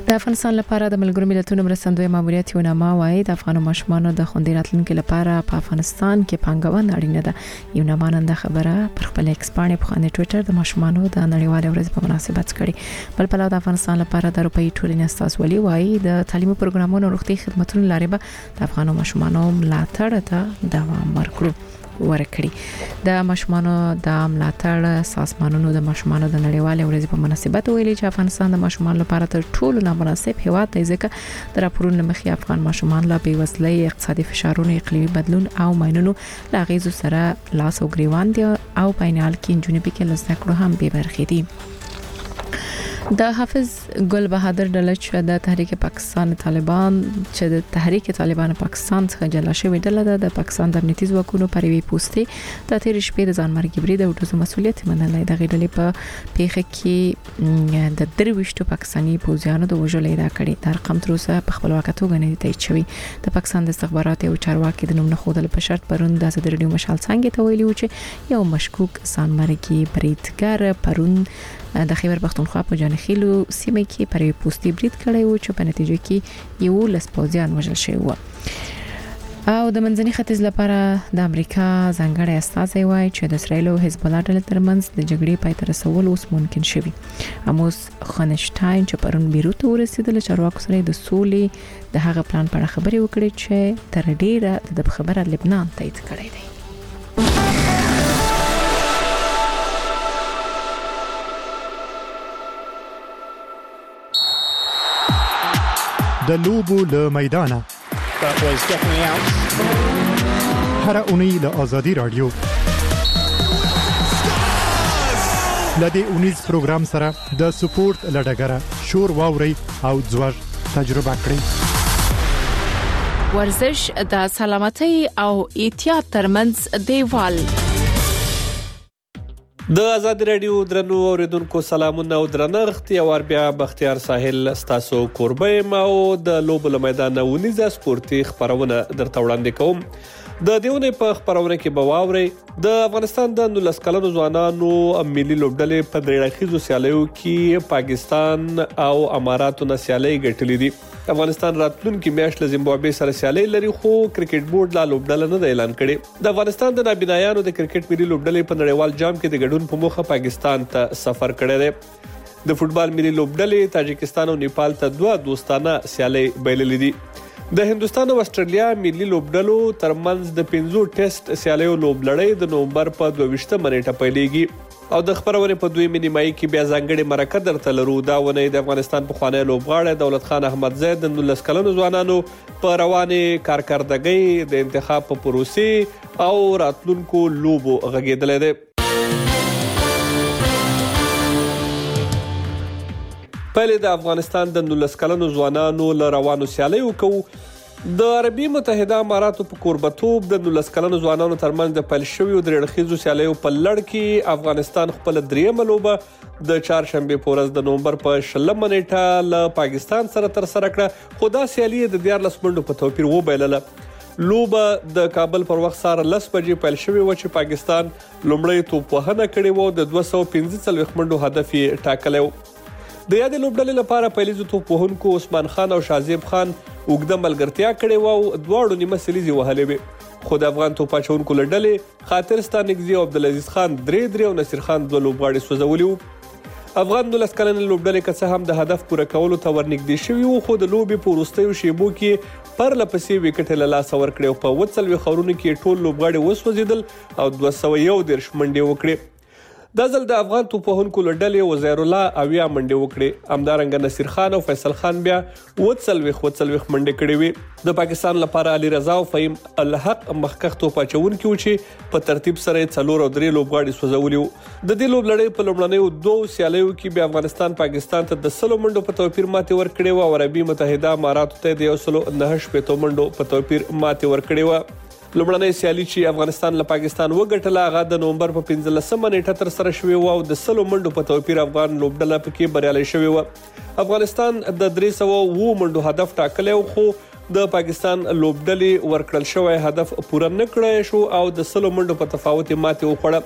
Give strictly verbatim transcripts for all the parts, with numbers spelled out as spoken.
د افغانستان لپاره د ملګرو ملتونو مرستندوی ماموریت یو نامه وايي د افغان ماشومانو د خوندي راتلونکو لپاره په افغانستان کې پانګونه اړینه ده. یو نامه نن خبره پر خپل ایکس باندې په خانه ټوئیټر د ماشومانو د نړیوال ورځ په مناسبت کړي. بل په لور د افغانستان لپاره د اروپאי ټولنې استازولي وايي د تعلیمي پروګرامونو روغتي خدماتو لارې به د افغان ماشومانو ملاتړ ته دوام ورکړي. ورکړي د ماشومانو د ملاتړ سازمانونو د ماشومانو د نړیوال ورځ په مناسبت ویلي چې افغانستان د ماشومانو لپاره تر ټولو نامناسب هیواد دی ځکه د راپورونو مخې افغان ماشومان له بیوزلۍ، اقتصادي فشارونو، اقلیمي بدلون او ماینونو له غیزو سره لاس او ګریوان دي او په عین حال کې نجونې پکې له زده کړو هم بې برخې دي. د حافظ ګل بهادر ډله چې د تحریک پاکستان طالبان چې د تحریک طالبان پاکستان څخه جلا شوې ډله ده د پاکستان د امنیتي ځواکونو پر وی پوسټي د تیر شپې د ځانمرګي برید او د مسولیت منلای د غډلې په پیخه کې د درويشتو پاکستاني پوځیانو د وژلې را کړې د رقم تر اوسه په خپل وخت توګه نه دی شوی. د پاکستان د استخباراتي او چارواکي د نوم نه خودل په شرط پرون د ازادي مشال څنګه ته ویلي و چې یو مشکوک ځانمرګي بریدګر پرون د خیبر پختونخوا په جانخیلو سیمه کې پر پوسټي برید کړی و چې په نتیجه کې یو لس پوځیان وژل شوی و. او د منځني ختیځ لپاره د امریکا ځانګړی استازی وایي چې د اسرایل او حزب الله ډلې ترمنځ د جګړې پای ته رسول اوس ممکن شوی. اموس خنشټاین چې پرون بیروت ته ورسېدل چارواکو سره د سولې د هغه پلان په اړه خبرې وکړې چې تر ډیره د خبره لبنان تایید کړی دی. د لوبو له میدانه هر اونۍ له آزادي رادیو لدې اونیز پروګرام سره د سپورت لډګره شور واوري او ځوړ تجربه کړئ. ورزش د سلامتۍ او احتیاط ترمنځ دیوال. د آزادي رادیو درنو اوریدونکو سلامونه او درنښت یو ور بیا بختیار ساحل ستاسو قربه ما او د لوبو له میدان ونیزه سپورتي خبرونه درته وړاندې کوم. د دیونه په خبرونه کې بواوري د افغانستان د نولس کلنو ځوانانو ملي لوبډلې په درېړخیزو سیالیو کې پاکستان او اماراتو نه سیالي ګټلې دي. افغانستان راتلونکي میاشت له زیمبابوې سره سیالي لري خو کرکټ بورډ لا لوبډله نه اعلان کړي. د افغانستان د نابینایانو د کرکټ ملي لوبډلې په نړیوال جام کې د ګډون په موخه پاکستان ته سفر کړی دی. د فوتبال ملي لوبډلې تاجکستان او نیپال ته دوه دوستانه سیالي بایللې دي. د هندستان او استرالیا ملي لوبډلو ترمنځ د پنځو ټیسټ سیالیو لوبلړۍ د نومبر په دوه نیټه پیلېږي او د خبرونه په دوی نیمایي کې بیا ځانګړي مرکه درته لرو. دا ونه د افغانستان په خوانی لوبغاړی دولت خان احمد زید د نولس کلنو ځوانانو په رواني کارکردګۍ د انتخاب په پروسې او راتلونکو لوبو غږیدل دي. پهل د افغانستان د نولس کلنو ځوانانو له روانو سیالیو کوو. د عربي متحده اماراتو په کوربتوب د نولس کلنو ځوانانو ترمنځ د پیل شویو درېړخیزو سیالیو په لړ کې افغانستان خپل دریمه لوبه د چهارشنبه په ورځ د نومبر په شلمه نیټه له پاکستان سره تر سره کړه خو دا سیالي د دیارلس منډو په توپیر وبایلله. لوبه د کابل پر وخت سره لس بجې پیل شوې و چې پاکستان لومړی توپ وهنه کړې و د دوه سوه پنځه څلوېښت منډو هدف یې ټاکلی و. د یادې لوبډلې لپاره پیلیزو توپ وهونکو عثمان خان او شازیب خان اوږده ملګرتیا کړې وه او دواړو نیمه سلیزې وهلې وې خو د افغان توپ اچوونکو له ډلې خاطر ستانکزي او عبدالعزیز خان درې درې او نصیر خان دوه لوبغاړي سوځولي وو. افغان نولس کلنې لوبډلې که څه هم د هدف پوره کولو ته ورنږدې شوي وو خو د لوبې په وروستیو شیبو کې پرله پسې وکټې له لاسه ورکړې او په اووه څلوېښت اورونو کې ټول لوبغاړي وسوځېدل او دوه سوه یو دېرش منډې وکړې. دا ځل د افغان توپ وهونکو له ډلې وزیر الله اویا منډې وکړې. همدارنګه نصیر خان او فیصل خان بیا اووه څلوېښت اووه څلوېښت منډې کړې وې. د پاکستان لپاره علي رضا او فهیم الحق مخکښ توپ اچوونکي وو چې په ترتیب سره یې څلور او درې لوبغاړي سوځولي وو. د دې لوبلړۍ په لومړنیو دوو سیالیو کې بیا افغانستان پاکستان ته د سلو منډو په توپیر ماتې ورکړې وه او عربي متحده اماراتو ته د یو سلو نهه شپېتو منډو په توپیر ماتې ورکړې وه. لومړنۍ سیالي چې افغانستان له پاکستان وګټله هغه د نومبر په پنځلسمه نیټه تر سره شوې وه او د سلو منډو په توپیر افغان لوبډله پکې بریالۍ شوې وه. افغانستان د درې سوه اووه منډو هدف ټاکلی خو د پاکستان لوبډلې ورکړل شوی هدف پوره نه کړی شو او د سلو منډو په تفاوت ماتې وخوړه.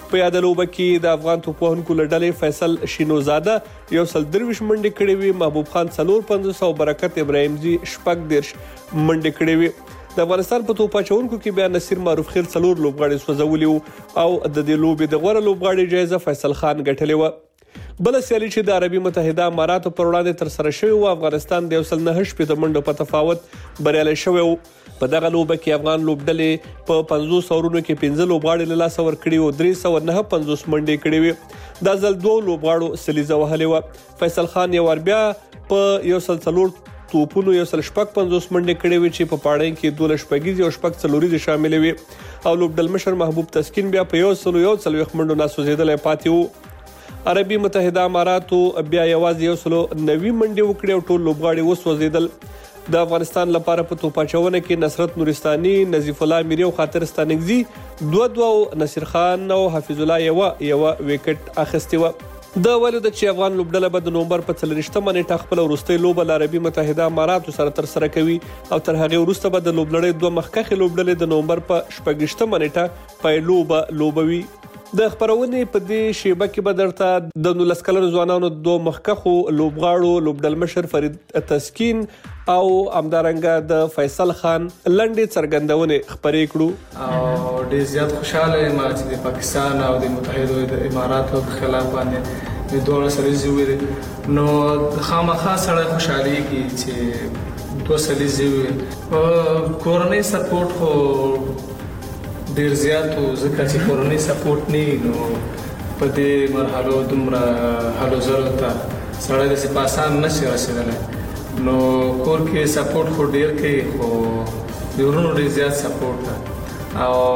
په یاد لوبه کې د افغان توپوهونکو له ډلې فیصل شینوزاده یو سل درویش منډې کړې وي، محبوب خان څلور پنځوس او برکت ابراهیمزي شپږ دېرش منډې کړې وي. د افغانستان په توپ اچوونکو کې بیا نصیر معروف خیل څلور لوبغاړي سوځولي وو او د دې لوبې د غوره لوبغاړي جایزه فیصل خان ګټلې وه. بل سیالي چې د عربي متحده اماراتو پر وړاندې تر سره شوی و، افغانستان د یو سل نهه شپېته منډو په تفاوت بریالی شوی و. په دغه لوبه کې افغان لوبډلې په پنځوس اورونو کې پنځه لوبغاړي له لاسه ورکړي او درې سوه نهه پنځوس منډې کړې وې. دا ځل دوو لوبغاړو سلیزه وهلې وه. فیصل خان یو وار بیا په یو سل څلور توپونو یو سل شپږ پنځوس منډې کړې وې چې په پاړۍ کې دولس شپږیزې او شپږ څلوریزې شاملې وې او لوبډل مشر محبوب تسکین بیا په یو سلو یو څلوېښت منډو ناسوځېدلی پاتې و. عربي متحده اماراتو بیا یوازې یو سلو نوي منډې وکړې او ټول لوبغاړي وسوځېدل. د افغانستان لپاره په توپ اچونه کې نصرت نورستاني، نظیف الله میری او خاطر ستانکزي دوه دوه او نصیر خان او حفیظ الله یوه یوه وکټ اخیستې وه. د ویلو ده چې افغان لوبډله به د نومبر په څلوېښتمه نیټه خپله وروستۍ لوبه له عربي متحده اماراتو سره ترسره کوي او تر هغې وروسته به د لوبلړۍ دوه مخکښې لوبډلې د نومبر په شپږویشتمه نیټه پیلوبه لوبوي. د خبرونې په دې شیبه کې به درته د نولس کلنو ځوانانو دوه مخکښو لوبغاړو لوبډل مشر فرید تسکین او همدارنګه د فیصل خان لنډې څرګندونې خپرې کړو. او ډېر زیات خوشحاله یم چې د پاکستان او د متحده اماراتو په خلاف باندې د دواړو سلیزې وې، نو خامخا سړی خوشحالېږي چې دوه سلیزې وې. کورنۍ سپورټ خو ډیر زیات و، ځکه چې کورنۍ سپورټ نه نو په دې مرحلو دومره هلو ځلو ته سړی داسې په اسان نشي رسېدلی. نو کور کې سپورټ خو ډیر کوي، خو د ورونو ډیر زیات سپورټ ده او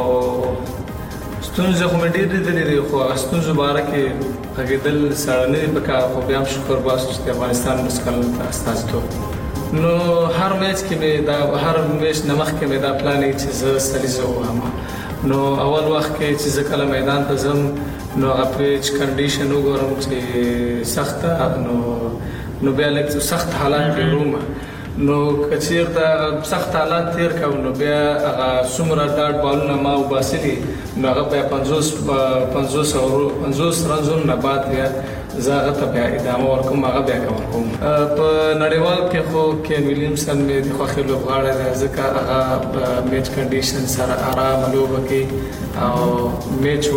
ستونزې خو مې ډېر لیدلې دي، خو هغه ستونزو باره کې غږېدل سړی نه دي پکار، خو بیا هم شکر باسو چې د افغانستان مسکل ته استازیتوب. نو هر میچ کې مې دا هر میچ نه مخکې مې دا پلان وي چې زه سلیزه ووهم. نو اول وخت کې چې زه کله میدان ته ځم نو هغه پیچ کنډیشن وګورم چې سخته، نو نو بیا لږ سخت حالات کې وروم. نو که چېرته سخت حالات تېر کوم نو بیا هغه څومره ډاټ بالونه ما وباسلي نو هغه بیا پنځوس پنځوس پنځوس رنزونو نه بعد بیا زه هغه ته بیا ادامه ورکوم، هغه بیا کور کوم. په نړیوال کې خو کین ویلیمسن مې د خوښې لوبغاړی دی، ځکه هغه په میچ کنډیشن سره ارامه لوبه کوي او میچ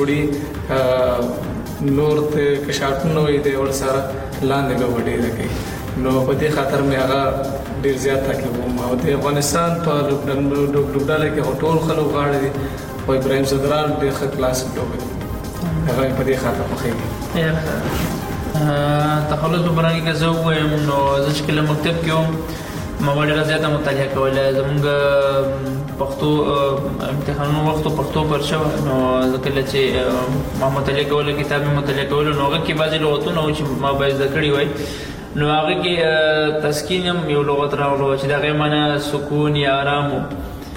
وړي، نور ته که شاټونه وي دی ورسره لاندې لوبه ډېره کوي. نو په دې خاطر مې هغه ډېر زیات تعقیب وم. او د افغانستان په لوبډله کې خو ټول ښه لوبغاړي دي، خو ابراهیم صدران ډېر ښه کلاس لوبه کوي، هغه مې په دې خاطر خوښېږي. تخلص په برخه کې زه ووایم نو زه چې کله مکتب کې وم ما ډېره زیاته مطالعه کوله. زموږ پښتو امتحانونو وخت پښتو پر شوه، نو زه کله چې ما مطالعه کوله کتاب مې مطالعه کوله نو هغه کې بعضې لغتونه وو چې ما باید زده کړي وای، نو هغه کې تسکین هم یو لغت راغلو چې د هغې معنی سکون یا آرام و.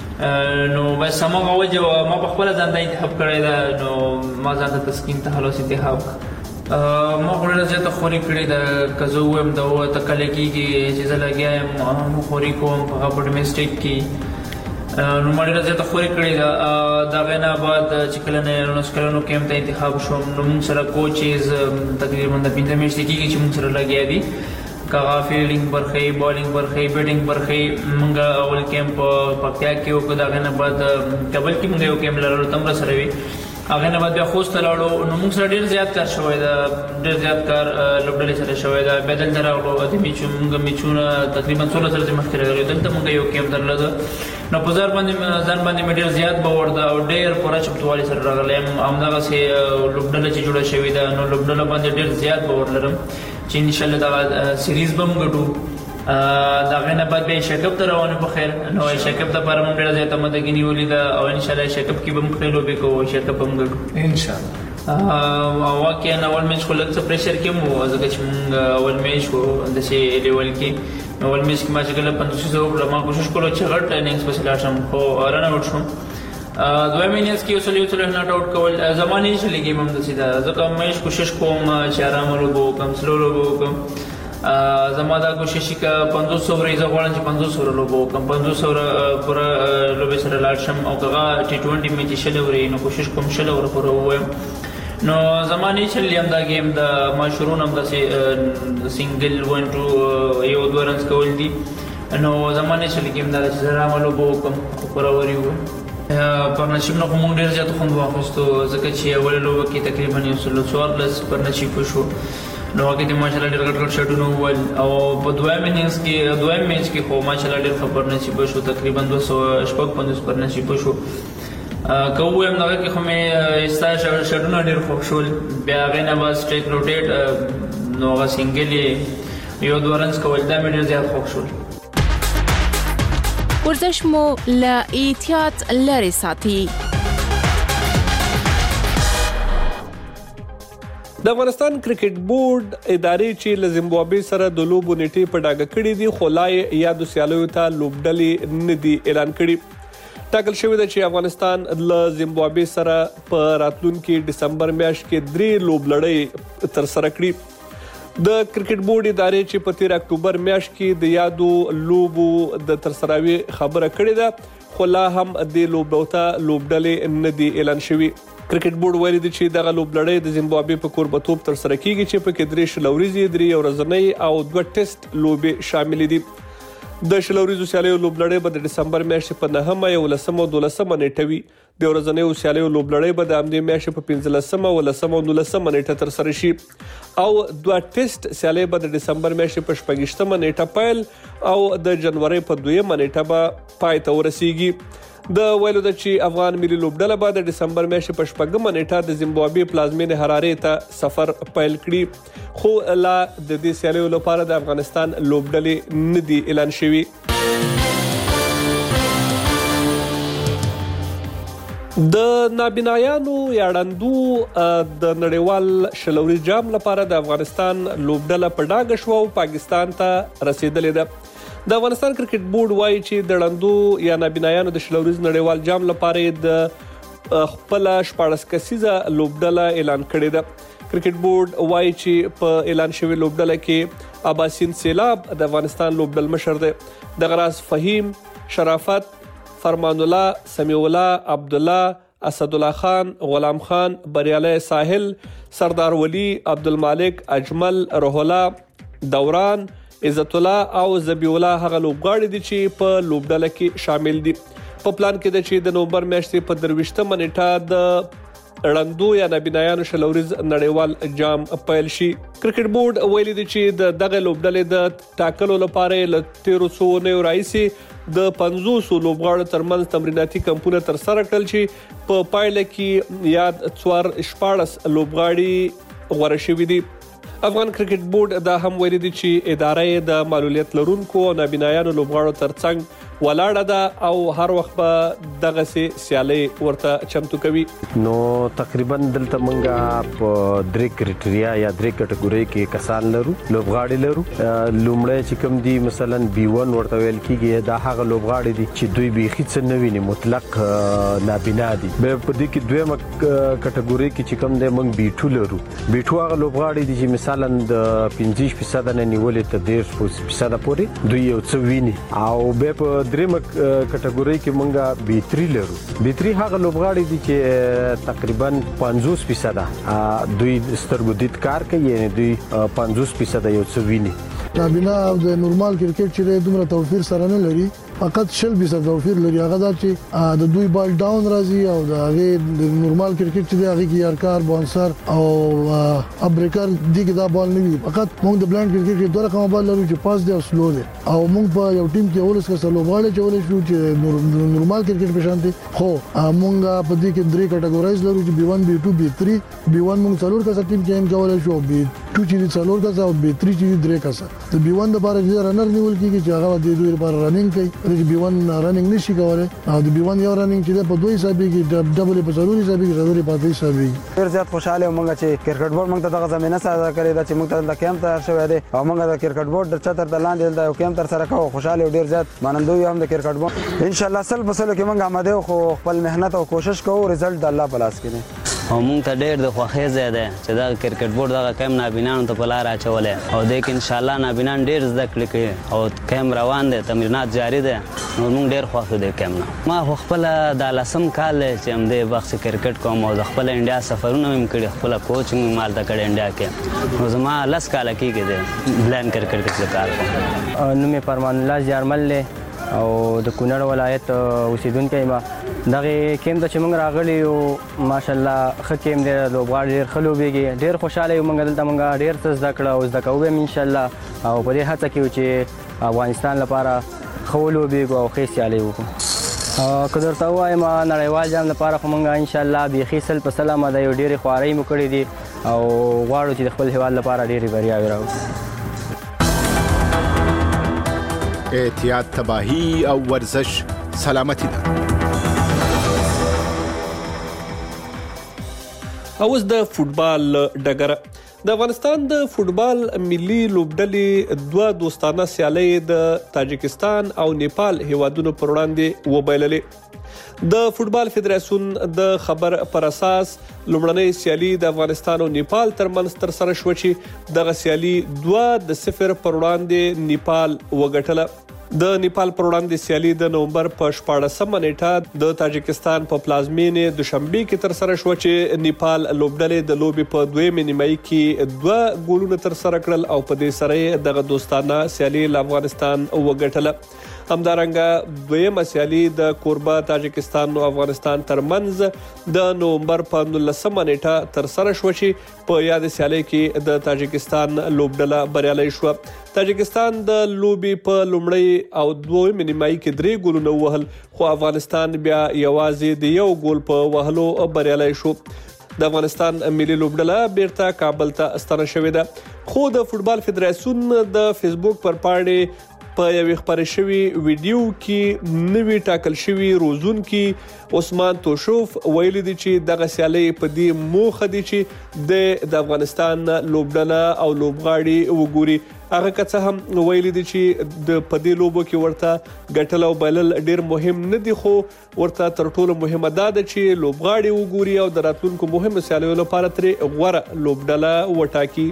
نو بس هماغه وجه ما په خپله ځان ته انتخاب کړی ده، نو ما ځان ته تسکین تخلص انتخاب کړه. ما خو ډېره زیاته خوري کړې ده، که زه ووایم د اووه ته کله کېږي چې زه لګیا یم خوري کوم په هغه په ډومېسټک کې، نو ما ډېره زیاته خوري کړې ده. د هغې نه بعد چې کله نولس کلنو کیمپ ته انتخاب شوم نو موږ سره کوچز تقریبا د پنځه میاشتې کېږي چې موږ سره لګیا دي، که هغه فیلډینګ برخه یې، بالینګ برخه یې، بیټینګ برخه یې. موږ اول کیمپ په پکتیا کې وکړو، د هغې نه بعد کابل کې موږ یو کیمپ لرلو ته هم راسره وي. هغې نه بعد بیا خوست ته لاړو، نو موږ سره ډېر زیات کار شوی ده، ډېر زیات کار لوبډلې سره شوی ده. بیا دلته راغلو د میچو موږ میچونه تقریبا څوارلس ورځې مخکې راغلي، دلته موږ یو کیمپ درلوده. نو په ځان باندې ځان باندې مې ډېر زیات باور ده او ډېر پوره چمتووالي سره راغلی یم. همدغسې لوبډله چې جوړه شوې ده نو لوبډله باندې ډېر زیات باور لرم چې انشاءالله دغه سیریز به موږ ګټو. د هغې نه بعد بیا ایشیا کپ ته روان یو په خیر، نو ایشیا کپ دپاره موږ ډېره زیاته مدګي نیولې ده او انشاءالله ایشیا کپ کې به موږ ښې لوبې کوو، ایشیا کپ به موږ ګټو انشاءالله. واقعا اول میچ خو لږ څه پریشر کې هم و، ځکه چې موږ اول میچ و داسې لیول کې، اول میچ کې ما چې کله پنځوسیزه وکړه ما کوشش کولو چې غټ انینګز پسې لاړ شم، خو رن آوټ شوم. دویم انینګز کې یو سل یو څلوېښت ناټ آوټ کول زما نیچلی ګیم هم داسې ده، ځکه ما هېڅ کوشش کوم چې ارامه لوبه وکړم، سلو لوبه وکړم. زما دا کوشش که پنځوس اووره زه غواړم چې پنځوس اووره لوبه وکړم، پنځوس اووره پوره لوبې سره لاړ شم، او که هغه ټي ټوینټي مې چې شل اوورې نو کوشش کوم شل اووره پوره ووایم. نو زمانه چې لیم دا گیم د ماشورون هم د سنگل ون ټو یو دوه رنز کول دي نو زمانه چې گیم دا چې زرا عملو بو کوم خبروري و پارتنرشپ نه کوم ډیر زیات خوند واخیستو ځکه چې اول لوبه کې تقریبا یو سل څوارلس پارتنرشپ شو نو هغه د ماشالله ډیر ګټ ګټ شټونه ول او په دویم انینګز کې دویم میچ کې خو ماشالله ډیر خبر نصیب شو تقریبا دوه سوه شپږ پنځوس پر نصیب شو کوم هم دغه کې خو مې استا شټونه ډیر خوښ شول بیا هغه نه بس ټیک روټیټ نو هغه سنگل یو دوه رنز کول دا مې ډیر زیات خوښ شول ورزش مو له احتیاط لري ساتي. د افغانستان کرکټ بورډ ادارې چې له زیمبابوې سره د لوبو نیټې په ډاګه کړې دي خو لا یې یادو سیالیو ته لوبډلې نه دي اعلان کړي. ټاکل شوې ده چې افغانستان له زیمبابوې سره په راتلونکي ډسمبر میاشت کې درې لوبلړۍ ترسره کړي. د کرکټ بورډ ادارې چې په تیر اکتوبر میاشت کې د یادو لوبو د ترسراوي خبره کړې ده خو لا هم د لوبډو ته لوبډلې نه دي اعلان شوي. کرکټ بورډ ویلي دی چې دغه لوبلړۍ د زیمبابوې په کوربتوب ترسره کیږي چې په کې درې شلوريزي درې ورځنۍ او دوه ټیسټ لوبې شامل دي. د شلوريزو سیالیو لوبلړۍ به د ډسمبر میاشتې په نهمه یولسمه او دولسمه نیټه وي. د ورځنیو سیالیو لوبلړۍ به د همدې میاشتې په پنځلسمه ولسمه او نولسمه نیټه ترسره شي او دوه ټیسټ سیالۍ به د ډسمبر میاشتې په شپږشتمه نیټه پیل او د جنوري په دویمه نیټه به پای ته ورسیږي. د ویلو ده چې افغان ملي لوبډله به د ډسمبر میاشتې په شپږمه نیټه د زیمبابوې پلازمینې حرارې ته سفر پیل کړي خو لا د دې سیالیو لپاره د افغانستان لوبډلې نه دي اعلان شوي. د نابینایانو یا ړندو د نړیوال شلوري جام لپاره د افغانستان لوبډله په ډاګه شوه او پاکستان ته رسیدلې ده. د افغانستان کرکټ بورډ وایي چې د ړندو یا نابینایانو د شلوریز نړیوال جام لپاره د خپل شپاړس کسیزه لوبډله اعلان کړې ده. کرکټ بورډ وایي چې په اعلان شوی لوبډله کې عباسین سیلاب د افغانستان لوبډل مشر دی. د غراس فهیم، شرافت، فرمان الله، سمیع الله، عبد الله، اسد الله خان، غلام خان، بریالی ساحل، سردار ولی، عبدالمالک، اجمل، روح الله، دوران، عزت الله او زبی الله هغه لوبغاړي دي چې په لوبډله کې شامل دي. په پلان کې ده چې د نومبر میاشتې په درویشتمه نیټه د ړندو یا نابینایانو شلوریز نړیوال جام پیل شي. کرکټ بورډ ویلي دی چې د دغه لوبډلې د ټاکلو لپاره له تیرو څو اونیو راهیسې د پنځوسو لوبغاړو ترمنځ تمریناتي کمپونه ترسره کړل چې په پایله کې یاد څوار شپاړس لوبغاړي غوره شوي دي. افغان کرکټ بورډ دا هم ویلي دی چې اداره د معلولیت لرونکو او نابینایانو لوبغاړو ترڅنګ ولاړه ده او هر وخت به دغه سي سیالي ورته چمتو کوي. نو تقریبا دلته مونږه په درې کرټریا یا درې کټګوري کې کسان لرو لوبغاړي لرو. لومړی چې کوم دي مثلا بي ون ورته ویل کیږي دا هغه لوبغاړي دي چې دوی بيخي څه نه ویني مطلق نابینا دي. به په دې کې دویمه کټګوري کې چې کوم دي مونږ بي ټو لرو. بي ټو هغه لوبغاړي دي چې مثلا د پنځه فیصد نه نیولې ته ډیر فیصد پورې دوی یو څه ویني. او به په درېمه کټګوري کې مونږه بي تھری لرو. بي تھری هغه لوبغاړي دي چې تقریبا پنځوس فیصد دوی سترګو دید کار کوي یعنی دوی پنځوس فیصد یو څه ویني. نابینا او د نورمال کرکټ چې دومره توفیر سره نه لري فقط شل فیصد توفیر لري. هغه دا چې د دوی بال ډاون راځي او د هغه د نورمال کرکټ چې دی هغه کې یارکار بونسر او ابریکر دغه دا بال نه وي. فقط موږ د بلایند کرکټ کې دوه رقم بال لرو چې پاس دی او سلو دی او موږ په یو ټیم کې ولس کې سلوغاړي چولې شو چې نورمال کرکټ په شان دي. خو موږ په دې کې درې کټګورایز لرو چې بي ون بي ټو بي تھری. بي ون موږ څلور کسه ټیم کې هم کولای شو بي ټو چې څلور کسه او بي تھری چې درې کسه. د بي ون لپاره چې رنر نیول کیږي چې هغه د دوی لپاره رننګ کوي. د بي ون رننګ نشي کولای او د بي ون یو رننګ چې په دوه حسابي کې ډبل په ضروري حسابي کې ضروري په دې حسابي. ډیر زیات خوشاله ومنګ چې کرکټ بورډ موږ ته دغه زمينه ساده کړې ده چې موږ ته د کیمپ تیار شوی دی او موږ د کرکټ بورډ د چتر د لاندې د کیمپ تر سره کوو. خوشاله ډیر زیات مانندوی هم د کرکټ بورډ ان شاء الله سل بسلو کې موږ آماده خو خپل مهنت او کوشش کوو. رزلټ د الله په لاس کې دی. او موږ ته ډېر د خوښۍ ځای دی چې دغه کرکټ بورډ دغه کیم نابینانو ته په لاره اچولی او دی کې انشاءالله نابینان ډېر زده کړې کوي او کیم روان دی تمرینات جاري دی نو موږ ډېر خوښ یو دی کیم نه ما خو خپله دا لسم کال دی چې همدې وخت چې کرکټ کوم او د خپله انډیا سفرونه مې کړي خپله کوچ مې مالته کړی انډیا کې نو زما لس کاله کېږي دی بلاین کرکټ کې کار کوم نوم یې فرمان الله زیارمل دی او د کونړ ولایت اوسیدونکی ما دغه کیم ته چې موږ راغلي یو ماشاءالله ښه کیم دی لوبغاړي ډېر ښه لوبېږي ډېر خوشحاله یو موږ دلته موږ ډېر څه زده کړه او زده کوو به انشاءالله او په دې هڅه کې یو چې افغانستان لپاره ښه ولوبېږو او ښې سیالۍ وکړو که درته ووایم نړیوال جام لپاره خو موږ انشاءالله بیخي سل په سل اماده یو ډېرې خوارۍ مو کړې دي او غواړو چې د خپل هېواد لپاره ډېرې بریاوې راوړو احتیاط تباهی او ورزش سلامتی ده. اوس د فوټبال ډګر د افغانستان د فوټبال ملي لوبډلې دوه دوستانه سیالۍ د تاجکستان او نیپال هیوادونو پر وړاندې وبایللې د فوټبال فدراسیون د خبر پر اساس لومړنۍ سیالي د افغانستان او نیپال ترمنځ ترسره شوه چې دغه سیالي دوه د صفر پر وړاندې نیپال وګټله د نیپال پر وړاندې سیالي د نومبر په شپاړسمه نیټه د تاجکستان په پلازمینې دوشنبه کې ترسره شوه چې نیپال لوبډلې د لوبې په دویمه نیمایي کې دوه ګولونه ترسره کړل او په دې سره دغه دوستانه سیالي له افغانستان وګټله همدارنګه دویمه سیالي د کوربه تاجکستان او افغانستان ترمنځ د نومبر په نولسمه نیټه ترسره شوه چې په یاد سیالي کې د تاجکستان لوبډله بریالۍ شوه تاجکستان د لوبې په لومړی او دویمه نیمایي کې درې ګولونه وهل خو افغانستان بیا یوازې د یو ګول په وهلو بریالۍ شو د افغانستان ملي لوبډله بیرته کابل ته ستنه شوې ده خو د فوټبال فدراسیون د فیسبوک پر پاڼې په یوې خپرې شوې ویډیو کې نوی ټاکل شوی روزونکي عثمان توشوف ویلي دي چې دغه سیالۍ په دې موخه دي چې د افغانستان لوبډله او لوبغاړي وګوري هغه که هم ویلي دي چې د په دې لوبو کې ورته ګټل او بایلل ډیر مهم نه دي خو ورته تر ټولو مهمه دا ده چې لوبغاړي وګوري او د راتلونکو مهمو سیالیو لپاره ترې غوره لوبډله وټاکي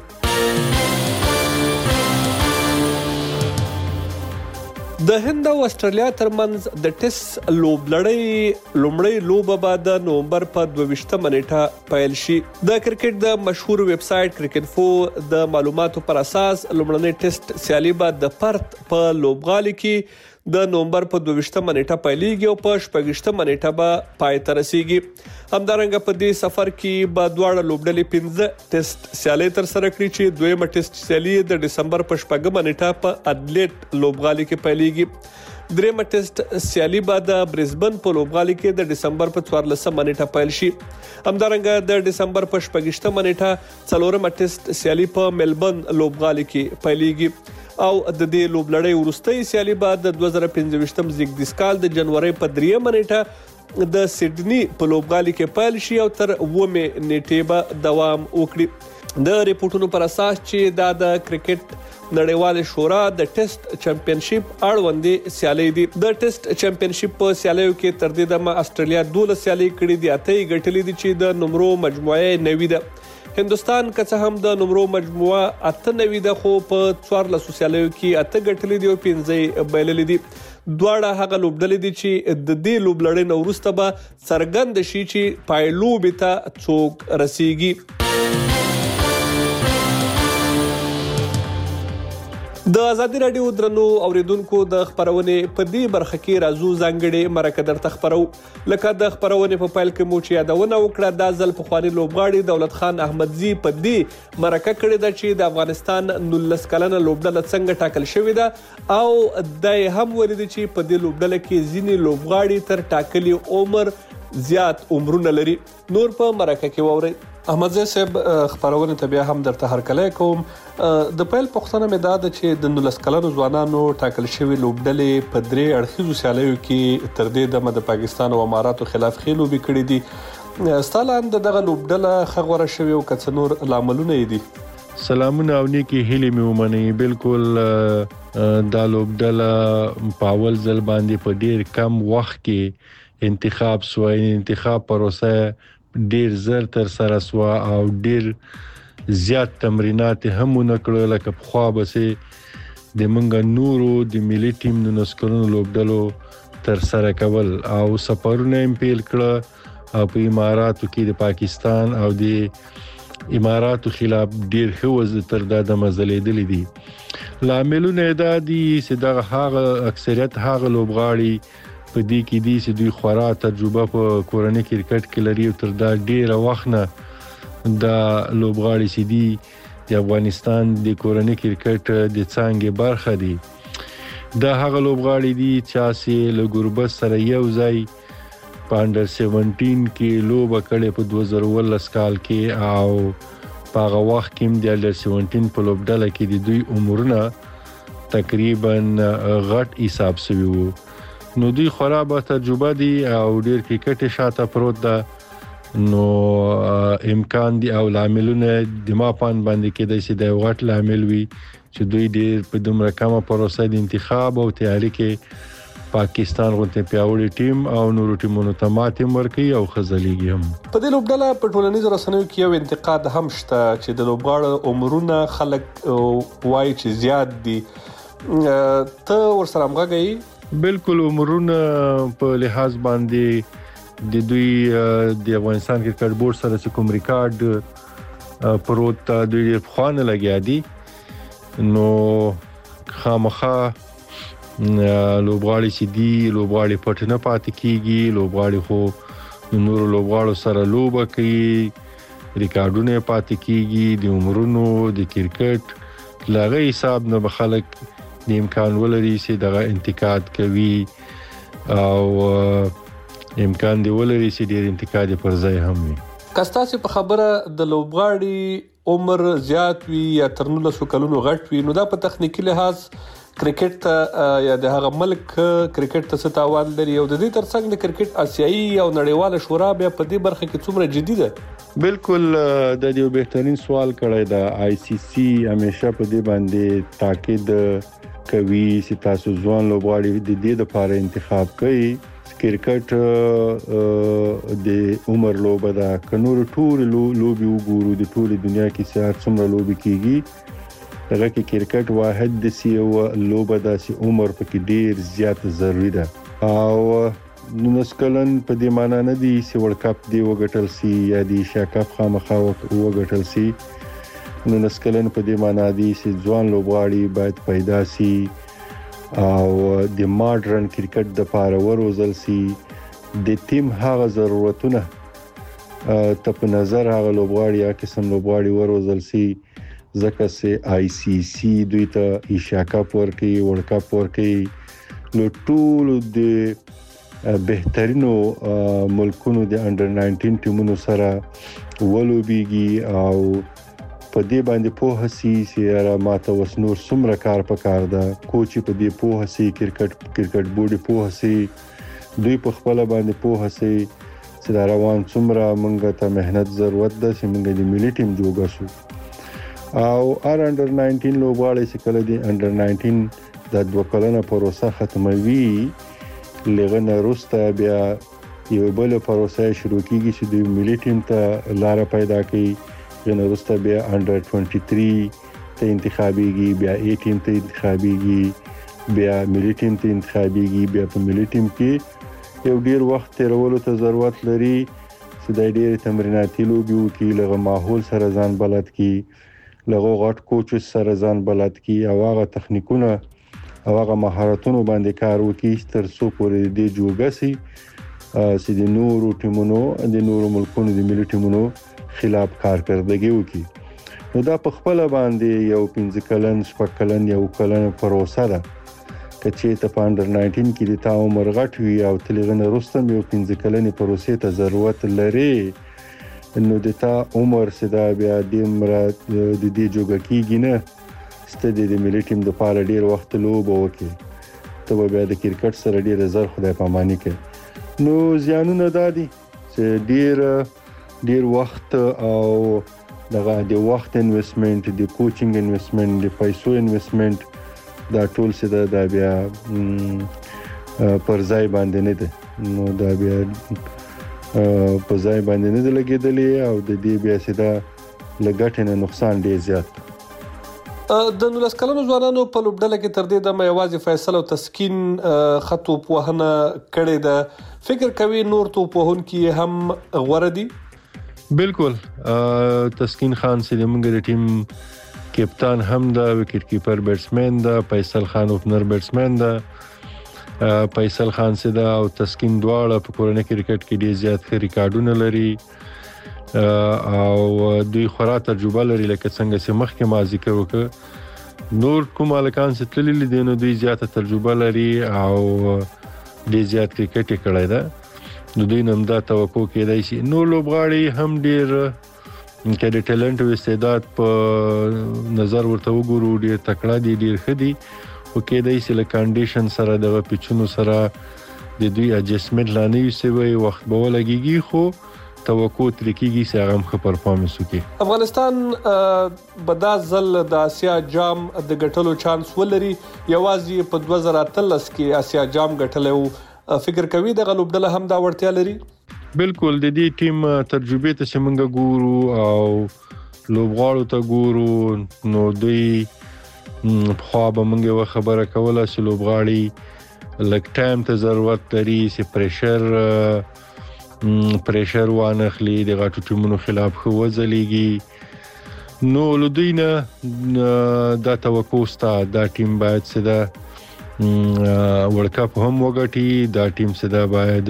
د هند او استرالیا ترمنځ د ټیسټ لوبلړۍ لومړی لوبه به د نومبر په دوه نیټه پیل شي د کرکټ د مشهور ویب سایټ کرکټفو د معلوماتو پر اساس لومړنۍ ټیسټ سیالي به د پرت په لوبغالي کې د نومبر په دوه نیټه پیلېږي او په شپږ نیټه به پای ته رسیږي همدارنګه په دې سفر کې به دواړه لوبډلې پنځه ټیسټ سیالۍ ترسره کړي چې دویمه ټیسټ سیالي د ډسمبر په شپږمه نیټه په ادلیټ لوبغالي کې پیلېږي دریمه ټیسټ سیالي به د برزبن په لوبغالي کې د ډسمبر په څوارلسمه نیټه پیل شي همدارنګه د ډسمبر په شپږشتمه نیټه څلورمه ټیسټ سیالي په ملبن لوبغالي کې پیلېږي او د دې لوبلړۍ وروستۍ سیالي به د دوه زره پنځه زیږدیز کال د جنوري په دریمه نیټه د سیډني په لوبغالي کې پیل شي او تر اوومه نیټې به دوام وکړي د ریپورتونو پر اساس چې دا د کرکټ نړیوال شورا د ټیسټ چمپیونشپ اړوندې سیالۍ دي د ټیسټ چمپیونشپ په سیالیو کې تر دې دمه استرالیا دوه سیالۍ کړې دي اته ګټلې دي چې د نمرو مجموعه نوي ده هندستان که څه هم د نمرو مجموعه اته نوي ده خو په څوارلس سیالیو کې اته ګټلې دي او پنځه بایللې دي دواړه هغه لوبډلې دي چې د دې لوبلړۍ نه وروسته به څرګند شي چې پایلوبې ته څوک رسیږي د ازادي رادیو درنو اوریدونکو د خبرونې په دې برخه کې راځو ځانګړي مرکه درته خبرو لکه د خبرونې په پیل کې مو چې یادونه وکړه د ځل په خواني لوبغاړي دولت خان احمدزي په دې مرکه کړې ده چې د افغانستان نولس کلنه لوبډله څنګه ټاکل شوې ده او د هم ولید چې په دې لوبډله کې ځینې لوبغاړي تر ټاکلي عمر زیات عمرونه لري نور په مرکه کې ووري احمد زی صاحب خبرونه ته بیا هم درته هرکلی کوم د پیل پوښتنه مې دا ده چې د نولس کلنو ځوانانو ټاکل شوي لوبډلې په درې اړخیزو سیالیو کې تر دې دمه د پاکستان او اماراتو خلاف ښې لوبې کړې دي ستا لاندې دغه لوبډله ښه غوره شوې او که څه نور لاملونه یې دي سلامونه او نیکې هیلې مې ومنئ بالکل دا لوبډله په اول ځل باندې په ډېر کم وخت کې انتخاب سوی انتخاب پروسه ډیر زر تر سره سوا او ډیر زیات تمرینات هم نکړل لکه په خوا بسې د منګ نورو د ملي ټیم د نسکرونو لوبډلو تر سره کول او سفرونه هم پیل کړه او په اماراتو کې د پاکستان او د اماراتو خلاف ډیر خوز تر د مزلېدلې دي لاملونه دا دي چې دا هغه اکثریت هغه لوبغاړي په دې کې دي چې دوی خورا تجربه په کورنۍ کرکټ کې لري او تر دا ډیره وخت نه دا لوبغاړي چې دي د افغانستان د کورنۍ کرکټ د څانګې برخه دي دا هغه لوبغاړي دي چې له ګوربت سره یو ځای په انډر سیونټین کې لوبه کړې په دوه زره ولس کال کې او په هغه وخت کې د انډر سیونټین په لوبډله کې د دوی عمرونه تقریبا غټ حساب شوی وو نو دوی خراب تجربه دي او ډیر کرکټ شاته پروت ده نو امکان دي او لاملونه د ماپان باندې کې د سې د غټ لامل وي چې دوی ډیر په دومره کمه پروسه د انتخاب او تیاری کې پاکستان غونډه پیاوړی ټیم او نورو ټیمونو ته ماته ورکړي او خزلېږي هم په دې لوبډله په ټولنیزو رسنیو کې یو انتقاد هم شته چې د لوبغاړو عمرونه خلک وایي چې زیات دي ته ورسره همغږی بالکل عمرونه په لحاظ باندې د دوی د افغانستان کرکټ بورډ سره چې کوم ریکارډ پروت دوی خوانه لګیا دي نو خامخا لوبغاړي چې دي لوبغاړي پټنه پاتې کیږي لوبغاړي خو نور لوبغاړو سره لوبه کوي ریکارډونه پاتې کیږي د عمرونو د کرکټ لاغه حساب نه بخلک د امکان ولري چې دغه انتقاد کوي او امکان دی ولري چې ډیر انتقاد پر ځای هم وي کستاسي په خبره د لوبغاړي عمر زیات وي یا تر نولسو کلونو غټ وي نو دا په تخنیکی لحاظ کرکټ ته یا د هغه ملک کرکټ ته ستاوان لري او د دې ترڅنګ د کرکټ آسیایي او نړیواله شورا بیا په دې برخه کې څومره جدي ده بالکل د دې بهترین سوال کړی دا آی سی سی همیشه په دې باندې تاکید کوي چې تاسو ځوان لوبغاړي د دې لپاره انتخاب کړئ کرکټ د عمر لوبه ده کنور ټول لوبي وګورو د ټول دنیا کې سهار څومره لوبي کیږي دغه کې کرکټ واحد د سی او لوبه ده چې عمر پکې ډیر زیات ضروری ده او نو نسکلن په دې معنی نه دي چې ورلد کپ دی وګټل سي یا د ایشیا کپ خامخا وګټل سي نو نسکلن په دې معنی دي چې ځوان لوبغاړي باید پیدا سي او د ماډرن کرکټ د لپاره وروزل سي د ټیم هغه ضرورتونه ته په نظر هغه لوبغاړي یا قسم لوبغاړي وروزل سي ځکه چې آی سی سی دوی ته ایشیا کپ ورکي ورلد کپ ورکي نو ټول د بهترینو ملکونو د انډر ناینټین ټیمونو سره ولوبيږي او په دې باندې په هسي چې را ماته وسنور سمره کار پکار ده کوچ په دې په هسي کرکټ کرکټ بورډ په هسي دوی په خپل باندې په هسي چې دا روان سمره مونږ ته مهنت ضرورت ده چې مونږ د ملي ټیم جوړ شو او ار انډر ناینټین لوبغاړي چې کله دي انډر ناینټین د دوه کلنه پروسه ختموي لغنه روسته بیا یو بل پروسه شروع کیږي چې د ملي ټیم ته لار پیدا کړي ینه روسته بیا انډر ټوئنټي تھری ته انتخابيږي بیا اټین ته انتخابيږي بیا ملي ټیم ته انتخابيږي بیا په ملي ټیم کې یو ډیر وخت تیرولو ته ضرورت لري چې د ډیر تمریناتي لوبي وکي لغه ماحول سره ځان بلد کی لغه غټ کوچ سره ځان بلد کی او هغه تخنیکونه او هغه مهارتونو باندې کار وکي تر څو پورې د جوګسي چې د نورو ټیمونو د نورو ملکونو د ملي ټیمونو خلاف کارکردګي وکي نو دا په خپل باندې یو پنځه کلن شپږ کلن یو کلن پروسه ده کچې ته په انډر ناینټین کې د تا عمر غټ وي او تلغنه رستم یو پنځه کلن پروسې ته ضرورت لري نو د تا عمر سدا بیا د مراد د دې جوګه کېږي نه ستدي د ملي ټیم د پاره ډیر وخت لوب وکي ته بیا د کرکټ سره ډیر زر خدای پاماني کوي نو زیانونه دادي چې ډیر ډیر وخت او دغه د وخت انویسټمنت د کوچینګ انویسټمنت د پیسو انویسټمنت دا ټول څه د بیا پر ځای باندې نه ده نو دا بیا په ځای باندې نه لګېدلې او د دې بیا سیده لګټ نه نقصان ډیر زیات. د نولس کلنو ځوانانو په لوبډله کې تر دې دمه یوازې فیصل او تسکین خطو پوهنه کړې ده. فکر کوي نور تو پوهونکي هم غوړه دي؟ بالکل. تسکین خان چې موږ د ټیم کپتان هم دا، وکټ کیپر بیټسمن دا، فیصل خان اوپنر بیټسمن دا. فیصل خان چې دا او تسکین دواړه په کورنۍ کرکټ کې ډیر زیات ښه ریکارډونه لري او دوی خورا تجربه لري، لکه څنګه چې مخکې ما ذکر وکړ. نور کوم هلکان چې تللي دي نو دوی زیاته تجربه لري او ډیر زیات کرکټ یې کړی ده، نو دوی نه هم دا توقع کېدای شي. نور لوبغاړي هم ډیر که د ټیلنټ او استعداد په نظر ورته وګورو ډیر تکړه دي، ډیر ښه دي، خو کېدای شي له کنډیشن سره دغه پیچونو سره د دوی اډجسټمنټ لا نه وي سوی، وخت به ولګېږي، خو توقع ترې کېږي چې هغه هم ښه پرفارمنس وکړي. افغانستان به دا ځل د اسیا جام د ګټلو چانس ولري. یوازې په دوه زره اتلس کې اسیا جام ګټلی و. فکر کوي دغه لوبډله هم دا وړتیا لري؟ بالکل. د دې ټیم تجربې ته چې موږ ګورو او لوبغاړو ته ګورو نو دوی پخوا به موږ یوه خبره کوله چې لوبغاړي لږ ټایم ته ضرورت لري چې پریشر پریشر وانخلي، د غټو ټیمونو خلاف ښه وځلیږي. نو له دوی نه دا توقع شته دا ټیم باید چې دا ورلډ کپ هم وګټي، دا ټیم چې دا باید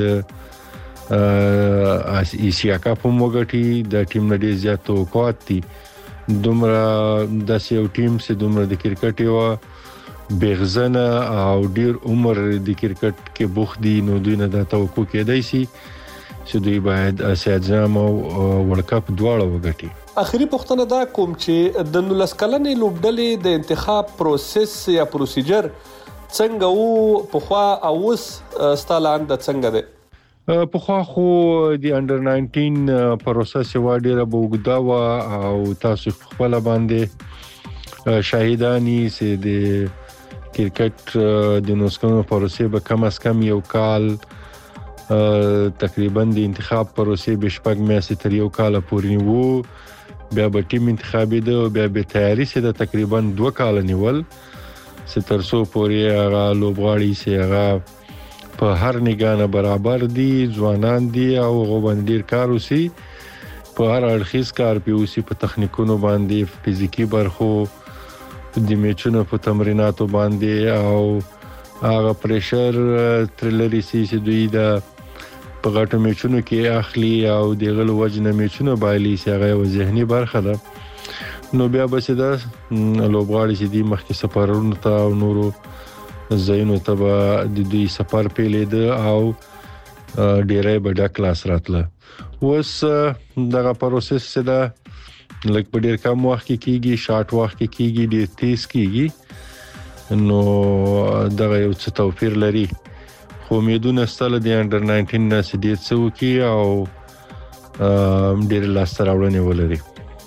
ایشیا کپ هم وګټي. دا ټیم نه ډېر زیات توقعات دي. دومره داسې یو ټیم چې دومره د کرکټ یوه بېغزنه او ډېر عمر د کرکټ کې بوخت دي، نو دوی نه دا توقع کېدای شي چې دوی باید اسیا جام او ورلډ کپ دواړه وګټي. اخري پوښتنه دا کوم چې د نولس کلنې لوبډلې د انتخاب پروسس یا پروسیجر څنګه وو پخوا او اوس ستا له انده څنګه دی؟ پخوا خو د انډر ناینټین پروسس یوه ډېره به اوږده وه او تاسو خپله باندې شاهداني چې د کرکټ د نولس کلنو پروسې به کم از کم یو کال تقریبا د انتخاب پروسې به شپږ میاشتې تر یو کاله پورې وو. بیا به ټیم انتخابېده او بیا به تیاري چې د تقریبا دوه کاله نیول چې تر څو پورې هغه لوبغاړي چې هغه په هر نګاه نه برابر دي، ځوانان دي او هغو باندې ډېر کار وشي، په هر اړخیز کار پرې وشي، په تخنیکونو باندې، فزیکي برخو، د میچونو په تمریناتو باندې او هغه پریشر ترې لرې شي چې دوی د په غټو میچونو کې اخلي او د هغه له وجې نه میچونه بایلي چې هغه یوه ذهني برخه ده. نو بیا به چې دا لوبغاړي چې دي مخکې سفرونو ته او نورو ځایونو ته به د دوی سفر پیلېده او ډېری به ډک لاس راتله. اوس دغه پروسس چې ده لږ په ډېر کم وخت کې کېږي، شارټ وخت کې کېږي، ډېر تیز کېږي، نو دغه یو څه توپیر لري. خو امیدونه شته له د انډر ناینټین نه چې ډېر څه وکړي او ډېرې لاسته راوړنې ولري.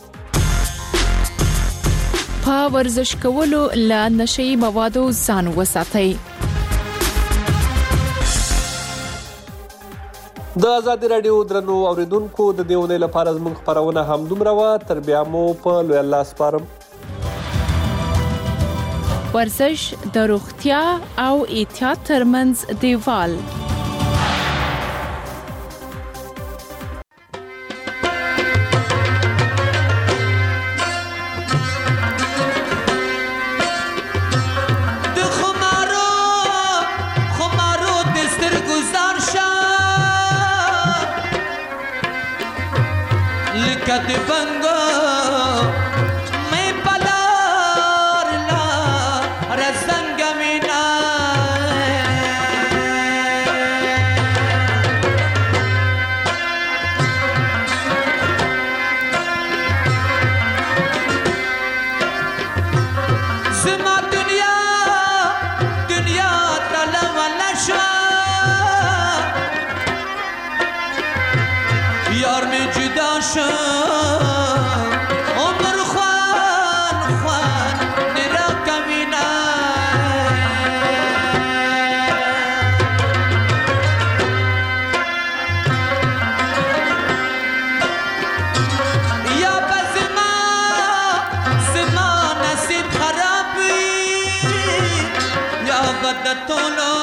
په ورزش کولو له نشه‌يي موادو ځان وساتئ. د آزادي رادیو درنو اوریدونکو د دې ونې لپاره زموږ خپرونه همدومره وه. تر بیا مو په لوی الله سپارم. ورزش د روغتیا او احتیاط ترمنځ دیوال. ټولو